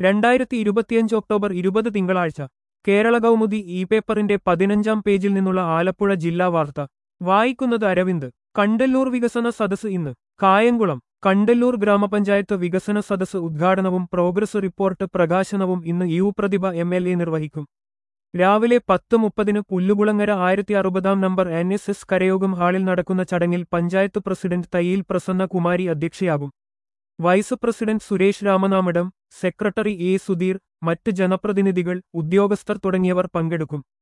2025 October 20 തിങ്കളാഴ്ച കേരള കൗമുദി ഈ പേപ്പറിന്റെ 15-ാം പേജിൽ നിന്നുള്ള ആലപ്പുഴ ജില്ലാ വാർത്ത വായിക്കുന്നത് അരവിന്ദ്. കണ്ടല്ലൂർ വികസന സദസ്സ് ഇന്ന് കായംകുളം. കണ്ടല്ലൂർ ഗ്രാമപഞ്ചായത്ത് വികസന സദസ്സ് ഉദ്ഘാടനവും പ്രോഗ്രസ് റിപ്പോർട്ട് പ്രകാശനവും ഇന്ന് യു പ്രതിഭ MLA നിർവഹിക്കും. രാവിലെ 10:30 പുല്ലുകുളങ്ങര 1060 നമ്പർ NSS കരയോഗം ഹാളിൽ നടക്കുന്ന ചടങ്ങിൽ പഞ്ചായത്ത് പ്രസിഡന്റ് തയ്യിൽ പ്രസന്ന കുമാരി അധ്യക്ഷയാകും. Vice president Suresh Ramanamadam, secretary A Sudheer, മറ്റ് ജനപ്രതിനിധികൾ, ഉദ്യോഗസ്ഥർ തുടങ്ങിയവർ പങ്കെടുക്കും.